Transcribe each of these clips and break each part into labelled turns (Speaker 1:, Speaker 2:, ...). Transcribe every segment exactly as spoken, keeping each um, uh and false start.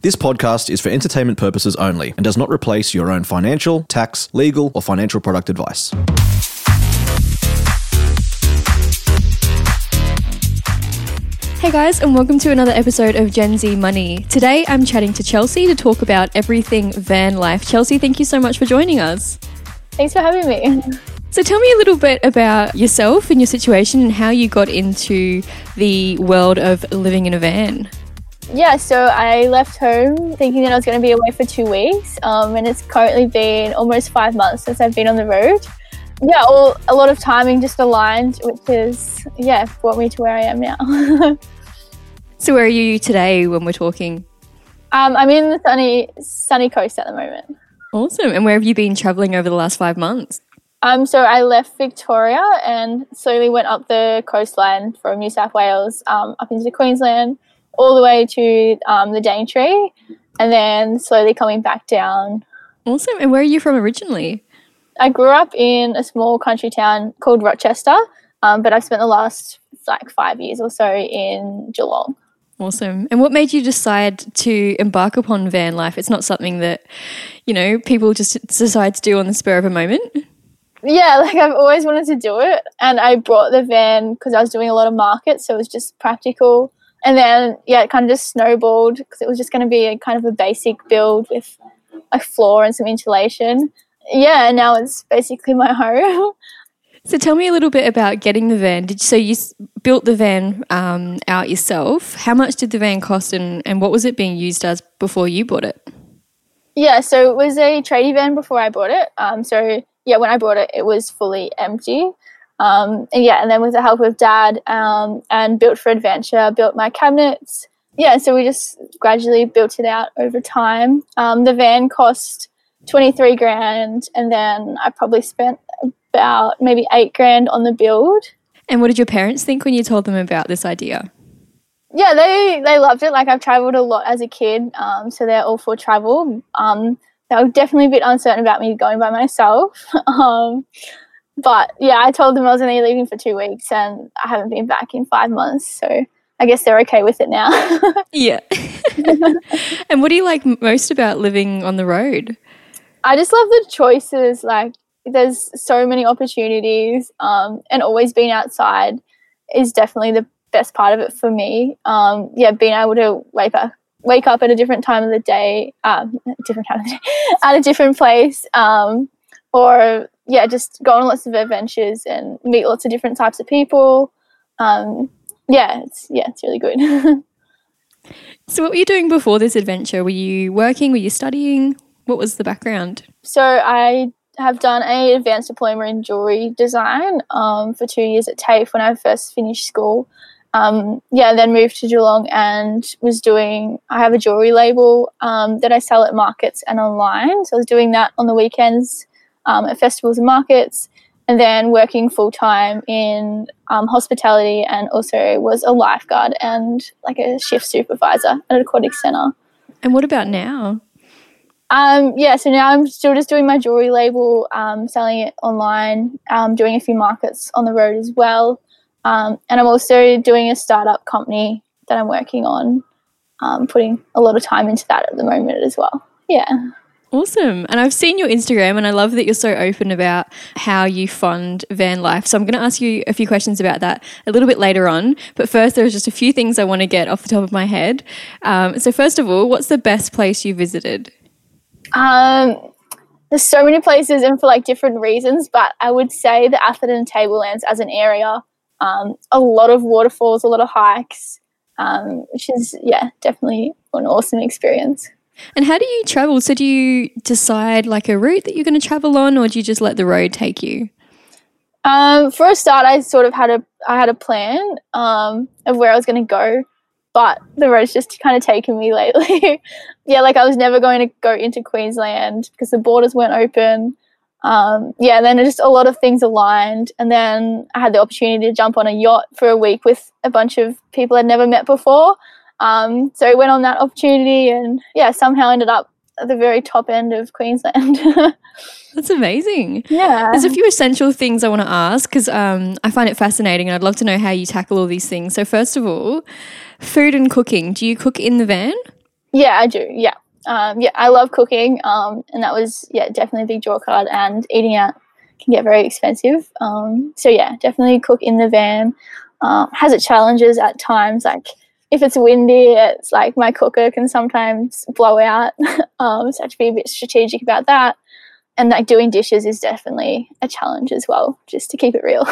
Speaker 1: This podcast is for entertainment purposes only and does not replace your own financial, tax, legal, or financial product advice.
Speaker 2: Hey guys, and welcome to another episode of Gen Z Money. Today I'm chatting to Chelsea to talk about everything van life. Chelsea, thank you so much for joining us.
Speaker 3: Thanks for having me.
Speaker 2: So tell me a little bit about yourself and your situation and how you got into the world of living in a van.
Speaker 3: Yeah, so I left home thinking that I was going to be away for two weeks um, and it's currently been almost five months since I've been on the road. Yeah, all, a lot of timing just aligned, which is, yeah, brought me to where I am now.
Speaker 2: So where are you today when we're talking?
Speaker 3: Um, I'm in the sunny sunny coast at the moment.
Speaker 2: Awesome. And where have you been travelling over the last five months?
Speaker 3: Um, so I left Victoria and slowly went up the coastline from New South Wales um, up into Queensland, all the way to um, the Daintree, and then slowly coming back down.
Speaker 2: Awesome. And where are you from originally?
Speaker 3: I grew up in a small country town called Rochester, um, but I've spent the last like five years or so in Geelong.
Speaker 2: Awesome. And what made you decide to embark upon van life? It's not something that, you know, people just decide to do on the spur of a moment.
Speaker 3: Yeah, like I've always wanted to do it, and I brought the van because I was doing a lot of markets, so it was just practical. And then, yeah, it kind of just snowballed because it was just going to be a kind of a basic build with a floor and some insulation. Yeah, and now it's basically my home.
Speaker 2: So tell me a little bit about getting the van. Did so you built the van um, out yourself? How much did the van cost, and, and what was it being used as before you bought it?
Speaker 3: Yeah, so it was a tradie van before I bought it. Um, so, yeah, when I bought it, it was fully empty. Um, and yeah, and then with the help of Dad um, and Built for Adventure, built my cabinets. Yeah, so we just gradually built it out over time. Um, the van cost twenty-three grand, and then I probably spent about maybe eight grand on the build.
Speaker 2: And what did your parents think when you told them about this idea?
Speaker 3: Yeah, they, they loved it. Like, I've travelled a lot as a kid, um, so they're all for travel. Um, they were definitely a bit uncertain about me going by myself. um, But, yeah, I told them I was only leaving for two weeks and I haven't been back in five months. So I guess they're okay with it now.
Speaker 2: Yeah. And what do you like most about living on the road?
Speaker 3: I just love the choices. Like, there's so many opportunities um, and always being outside is definitely the best part of it for me. Um, yeah, being able to wake up, wake up at a different time of the day, um, different time of the day, at a different place, um, or yeah, just go on lots of adventures and meet lots of different types of people. Um, yeah, it's yeah, it's really good.
Speaker 2: So what were you doing before this adventure? Were you working? Were you studying? What was the background?
Speaker 3: So I have done an advanced diploma in jewellery design um, for two years at TAFE when I first finished school. Um, yeah, then moved to Geelong and was doing, I have a jewellery label um, that I sell at markets and online. So I was doing that on the weekends um, at festivals and markets, and then working full-time in um, hospitality, and also was a lifeguard and like a shift supervisor at an aquatic centre.
Speaker 2: And what about now?
Speaker 3: Um, yeah, so now I'm still just doing my jewellery label, um, selling it online, um, doing a few markets on the road as well. Um, and I'm also doing a startup company that I'm working on, um, putting a lot of time into that at the moment as well. Yeah.
Speaker 2: Awesome. And I've seen your Instagram and I love that you're so open about how you fund van life. So I'm going to ask you a few questions about that a little bit later on. But first, there's just a few things I want to get off the top of my head. Um, so first of all, what's the best place you visited?
Speaker 3: Um, there's so many places and for like different reasons, but I would say the Atherton Tablelands as an area, um, a lot of waterfalls, a lot of hikes, um, which is, yeah, definitely an awesome experience.
Speaker 2: And how do you travel? So do you decide like a route that you're going to travel on, or do you just let the road take you?
Speaker 3: Um, for a start, I sort of had a, I had a plan um, of where I was going to go, but the road's just kind of taken me lately. Yeah, like I was never going to go into Queensland because the borders weren't open. Um, yeah, and then just a lot of things aligned. And then I had the opportunity to jump on a yacht for a week with a bunch of people I'd never met before. Um, so I went on that opportunity and, yeah, somehow ended up at the very top end of Queensland.
Speaker 2: That's amazing.
Speaker 3: Yeah.
Speaker 2: There's a few essential things I want to ask because um, I find it fascinating and I'd love to know how you tackle all these things. So first of all, food and cooking. Do you cook in the van?
Speaker 3: Yeah, I do. Yeah. Um, yeah, I love cooking. Um, and that was, yeah, definitely a big draw card, and eating out can get very expensive. Um, so yeah, definitely cook in the van. Um, has its challenges at times, like if it's windy, it's like my cooker can sometimes blow out. um, so I have to be a bit strategic about that. And like doing dishes is definitely a challenge as well, just to keep it real.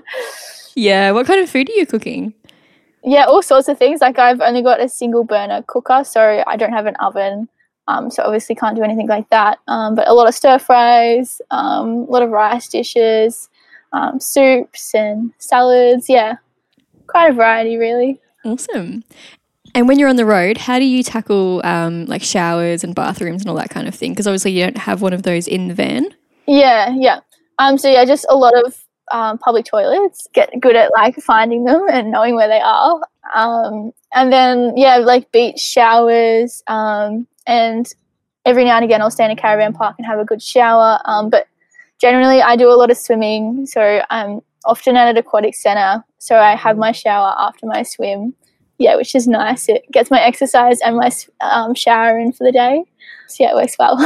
Speaker 2: Yeah. What kind of food are you cooking?
Speaker 3: Yeah, all sorts of things. Like I've only got a single burner cooker, so I don't have an oven. Um, so obviously can't do anything like that. Um, but a lot of stir fries, um, a lot of rice dishes, um, soups and salads. Yeah, quite a variety really.
Speaker 2: Awesome. And when you're on the road, how do you tackle um, like showers and bathrooms and all that kind of thing? Because obviously you don't have one of those in the van.
Speaker 3: Yeah, yeah. Um, so yeah, just a lot of um, public toilets. Get good at like finding them and knowing where they are. Um, and then yeah, like beach showers. Um, and every now and again, I'll stay in a caravan park and have a good shower. Um, but generally, I do a lot of swimming, so I'm often at an aquatic centre. So I have my shower after my swim. Yeah, which is nice. It gets my exercise and my um, shower in for the day. So yeah, it works well.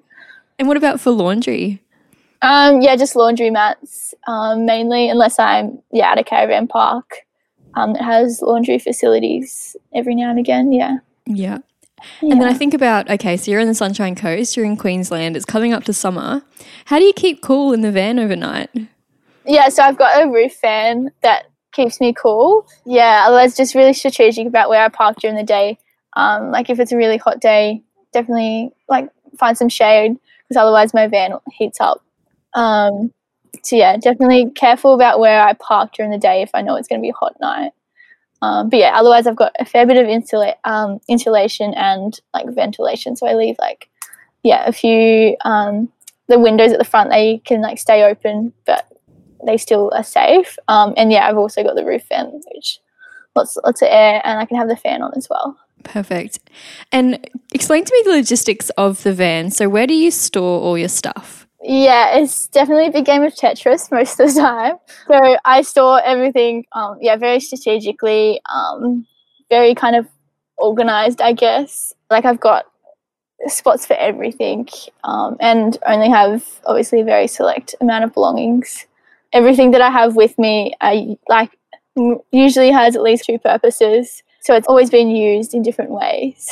Speaker 2: And what about for laundry?
Speaker 3: Um, yeah, just laundry mats um, mainly, unless I'm yeah at a caravan park um, that has laundry facilities every now and again. Yeah.
Speaker 2: Yeah.
Speaker 3: yeah.
Speaker 2: And then I think about, okay, so you're in the Sunshine Coast, you're in Queensland, it's coming up to summer. How do you keep cool in the van overnight?
Speaker 3: Yeah, so I've got a roof fan that keeps me cool. Yeah, otherwise just really strategic about where I park during the day. Um, like if it's a really hot day, definitely like find some shade, because otherwise my van heats up. Um, so yeah, definitely careful about where I park during the day if I know it's going to be a hot night. Um, but yeah, otherwise I've got a fair bit of insula- um, insulation and like ventilation. So I leave like, yeah, a few, um, the windows at the front, they can like stay open, but they still are safe. Um, and yeah, I've also got the roof fan, which lots, lots of air, and I can have the fan on as well.
Speaker 2: Perfect. And explain to me the logistics of the van. So where do you store all your stuff?
Speaker 3: Yeah, it's definitely a big game of Tetris most of the time. So I store everything, um, yeah, very strategically, um, very kind of organised, I guess. Like I've got spots for everything, um, and only have obviously a very select amount of belongings. Everything that I have with me, I like usually has at least two purposes. So it's always been used in different ways.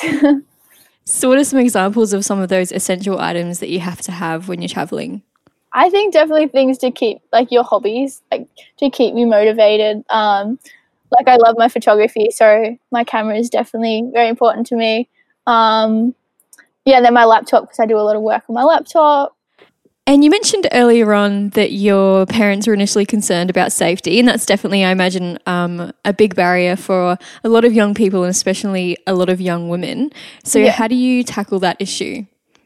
Speaker 2: So what are some examples of some of those essential items that you have to have when you're traveling?
Speaker 3: I think definitely things to keep, like your hobbies, like to keep you motivated. Um, like I love my photography, so my camera is definitely very important to me. Um, yeah, then my laptop, because I do a lot of work on my laptop.
Speaker 2: And you mentioned earlier on that your parents were initially concerned about safety, and that's definitely, I imagine, um, a big barrier for a lot of young people and especially a lot of young women. So
Speaker 3: yeah.
Speaker 2: How do you tackle that issue?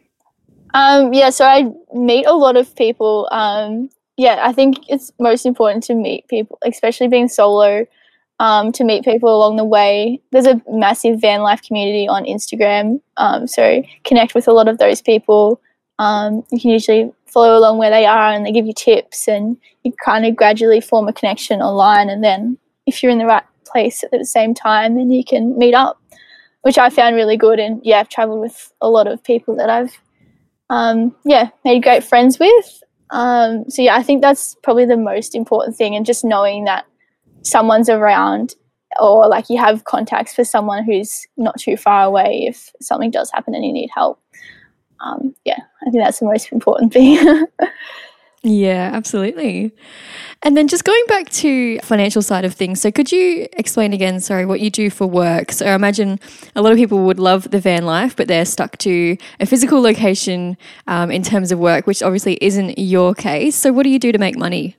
Speaker 3: Um, yeah, so I meet a lot of people. Um, yeah, I think it's most important to meet people, especially being solo, um, to meet people along the way. There's a massive van life community on Instagram, um, so connect with a lot of those people. Um, you can usually follow along where they are, and they give you tips, and you kind of gradually form a connection online. And then if you're in the right place at the same time, then you can meet up, which I found really good. And yeah, I've traveled with a lot of people that I've, um, yeah, made great friends with. Um, so yeah, I think that's probably the most important thing, and just knowing that someone's around, or like you have contacts for someone who's not too far away if something does happen and you need help. Um, yeah, I think that's the most important thing.
Speaker 2: Yeah, absolutely. And then just going back to financial side of things, so could you explain again, sorry, what you do for work? So I imagine a lot of people would love the van life, but they're stuck to a physical location um, in terms of work, which obviously isn't your case. So what do you do to make money?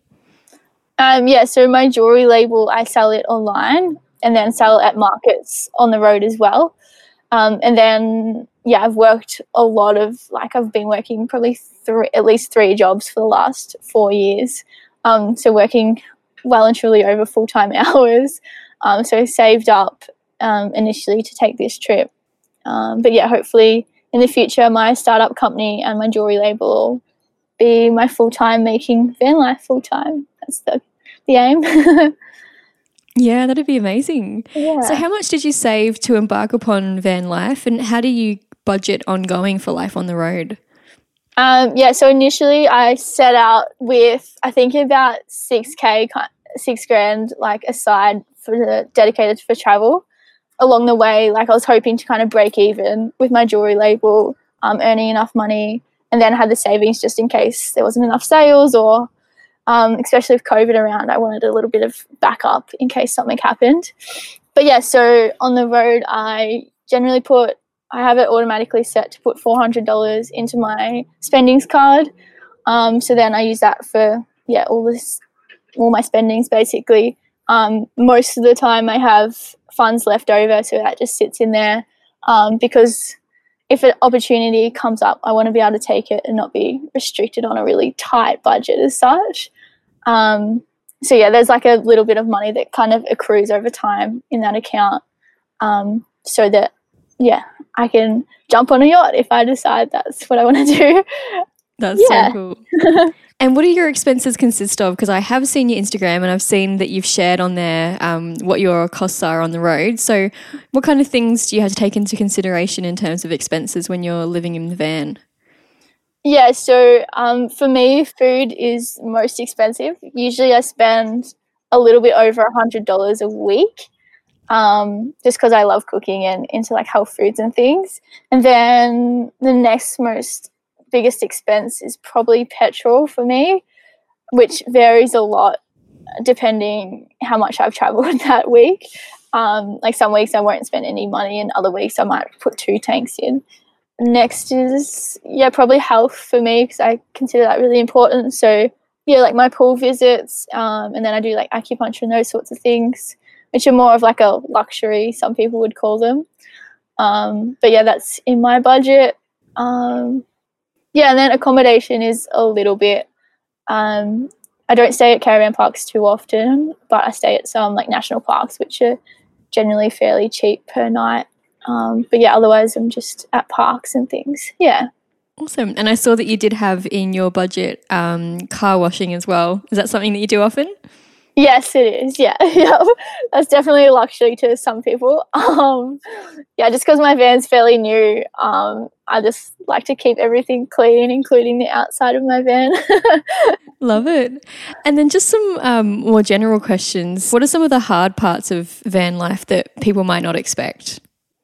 Speaker 3: Um, yeah, so my jewellery label, I sell it online and then sell it at markets on the road as well. Um, and then, yeah, I've worked a lot of, like I've been working probably three, at least three jobs for the last four years. Um, so working well and truly over full-time hours. Um, so I saved up um, initially to take this trip. Um, but yeah, hopefully in the future, my startup company and my jewellery label will be my full-time, making van life full-time. That's the, the aim.
Speaker 2: Yeah, that'd be amazing.
Speaker 3: Yeah.
Speaker 2: So how much did you save to embark upon van life, and how do you budget ongoing for life on the road?
Speaker 3: Um, yeah, so initially I set out with, I think, about six K, six grand, like aside for the dedicated for travel. Along the way, like I was hoping to kind of break even with my jewelry label, um, earning enough money, and then had the savings just in case there wasn't enough sales, or um, especially with COVID around, I wanted a little bit of backup in case something happened. But yeah, so on the road, I generally put, I have it automatically set to put four hundred dollars into my spendings card. Um, so then I use that for, yeah, all this, all my spendings basically. Um, most of the time I have funds left over, so that just sits in there, um, because if an opportunity comes up, I want to be able to take it and not be restricted on a really tight budget as such. Um, so yeah, there's like a little bit of money that kind of accrues over time in that account, um, so that, yeah, I can jump on a yacht if I decide that's what I want to do.
Speaker 2: That's
Speaker 3: Yeah.
Speaker 2: so cool. And what do your expenses consist of? Because I have seen your Instagram and I've seen that you've shared on there um, what your costs are on the road. So what kind of things do you have to take into consideration in terms of expenses when you're living in the van?
Speaker 3: Yeah, so um, for me, food is most expensive. Usually I spend a little bit over one hundred dollars a week, um, just because I love cooking and into like health foods and things. And then the next most biggest expense is probably petrol for me, which varies a lot depending how much I've traveled that week. Um, like some weeks I won't spend any money, and other weeks I might put two tanks in. Next is, yeah, probably health for me, because I consider that really important. So yeah, like my pool visits, um, and then I do like acupuncture and those sorts of things, which are more of like a luxury, some people would call them. Um, but yeah, that's in my budget. Um, Yeah, and then accommodation is a little bit, um, I don't stay at caravan parks too often, but I stay at some like national parks, which are generally fairly cheap per night. Um, but yeah, otherwise I'm just at parks and things. Yeah.
Speaker 2: Awesome. And I saw that you did have in your budget um, car washing as well. Is that something that you do often?
Speaker 3: Yes, it is. Yeah, yeah. That's definitely a luxury to some people. Um, yeah, just because my van's fairly new, um, I just like to keep everything clean, including the outside of my van.
Speaker 2: Love it. And then just some um, more general questions. What are some of the hard parts of van life that people might not expect?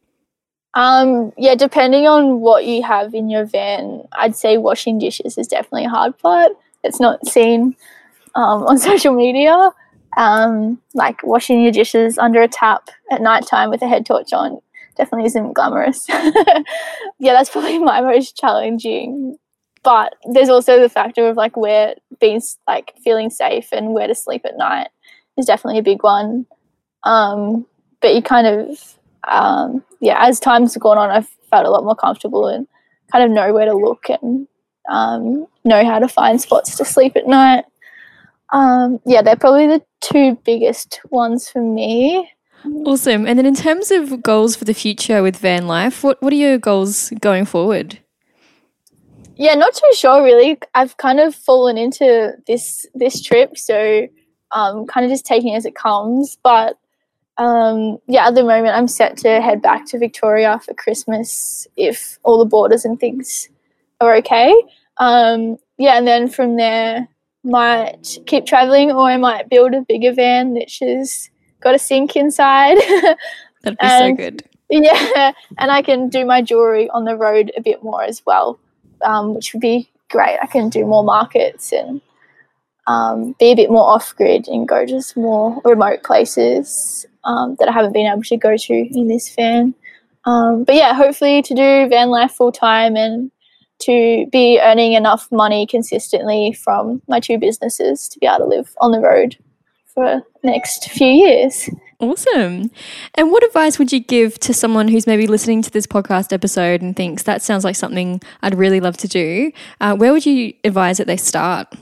Speaker 3: Um, yeah, depending on what you have in your van, I'd say washing dishes is definitely a hard part. It's not seen um, on social media. Um, like washing your dishes under a tap at night time with a head torch on definitely isn't glamorous. Yeah, that's probably my most challenging. But there's also the factor of like where being like feeling safe and where to sleep at night is definitely a big one. Um, but you kind of, um, yeah, as time's gone on, I've felt a lot more comfortable and kind of know where to look and um, know how to find spots to sleep at night. Um, yeah, they're probably the two biggest ones for me.
Speaker 2: Awesome. And then in terms of goals for the future with van life, what, what are your goals going forward?
Speaker 3: Yeah, not too sure really. I've kind of fallen into this this trip, so um, kind of just taking it as it comes. But um, yeah, at the moment I'm set to head back to Victoria for Christmas if all the borders and things are okay. Um, yeah, and then from there might keep traveling, or I might build a bigger van which has got a sink inside.
Speaker 2: That'd be
Speaker 3: and,
Speaker 2: so good.
Speaker 3: Yeah, and I can do my jewelry on the road a bit more as well, um, which would be great. I can do more markets and um, be a bit more off-grid and go to some more remote places um, that I haven't been able to go to in this van. Um, but yeah, hopefully to do van life full-time and to be earning enough money consistently from my two businesses to be able to live on the road for the next few years.
Speaker 2: Awesome. And what advice would you give to someone who's maybe listening to this podcast episode and thinks that sounds like something I'd really love to do? Uh, where would you advise that they start?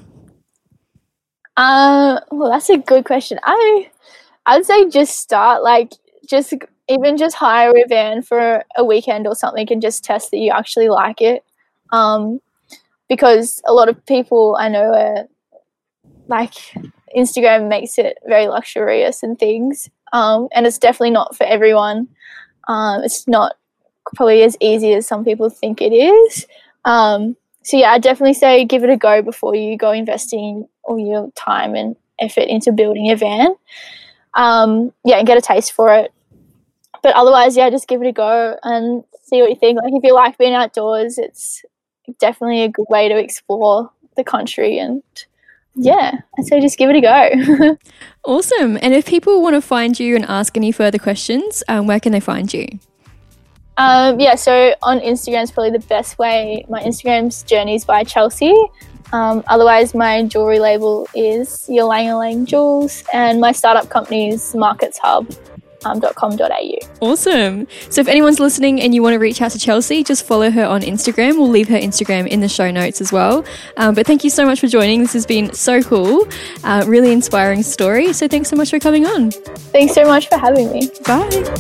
Speaker 3: Uh, well, that's a good question. I, I'd say just start, like just even just hire a van for a weekend or something and just test that you actually like it. Um, because a lot of people I know are like Instagram makes it very luxurious and things. Um, and it's definitely not for everyone. Um, it's not probably as easy as some people think it is. Um, so yeah, I definitely say give it a go before you go investing all your time and effort into building a van. Um, yeah, and get a taste for it. But otherwise, yeah, just give it a go and see what you think. Like if you like being outdoors, it's definitely a good way to explore the country, and yeah, I'd say just give it a go.
Speaker 2: Awesome. And if people want to find you and ask any further questions, um, where can they find you?
Speaker 3: Um, yeah, so on Instagram is probably the best way. My Instagram's Journeys by Chelsea. Um, otherwise, my jewellery label is Ylang Ylang Jewels, and my startup company is markets hub dot com dot a u.
Speaker 2: Awesome. So if anyone's listening and you want to reach out to Chelsea, just follow her on Instagram. We'll leave her Instagram in the show notes as well. Um, but thank you so much for joining. This has been so cool. Uh, really inspiring story. So thanks so much for coming on.
Speaker 3: Thanks so much for having me.
Speaker 2: Bye.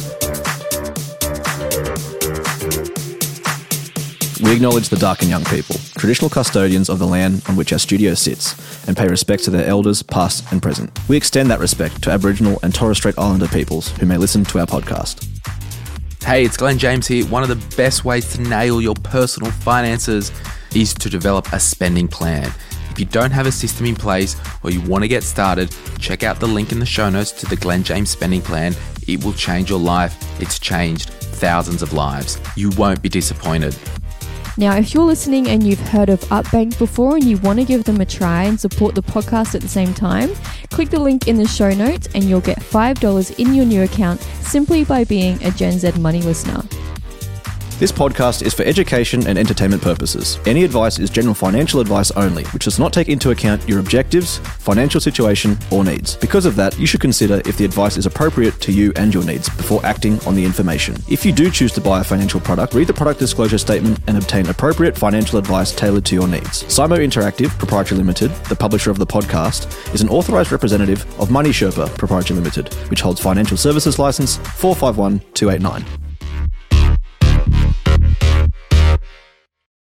Speaker 1: We acknowledge the Darkin Young people, traditional custodians of the land on which our studio sits, and pay respect to their elders, past and present. We extend that respect to Aboriginal and Torres Strait Islander peoples who may listen to our podcast.
Speaker 4: Hey, it's Glenn James here. One of the best ways to nail your personal finances is to develop a spending plan. If you don't have a system in place or you want to get started, check out the link in the show notes to the Glenn James Spending Plan. It will change your life. It's changed thousands of lives. You won't be disappointed.
Speaker 2: Now, if you're listening and you've heard of UpBank before and you want to give them a try and support the podcast at the same time, click the link in the show notes and you'll get five dollars in your new account simply by being a Gen Z Money listener.
Speaker 1: This podcast is for education and entertainment purposes. Any advice is general financial advice only, which does not take into account your objectives, financial situation, or needs. Because of that, you should consider if the advice is appropriate to you and your needs before acting on the information. If you do choose to buy a financial product, read the product disclosure statement and obtain appropriate financial advice tailored to your needs. Simo Interactive Proprietary Limited, the publisher of the podcast, is an authorised representative of Money Sherpa Proprietary Limited, which holds financial services license four five one two eight nine.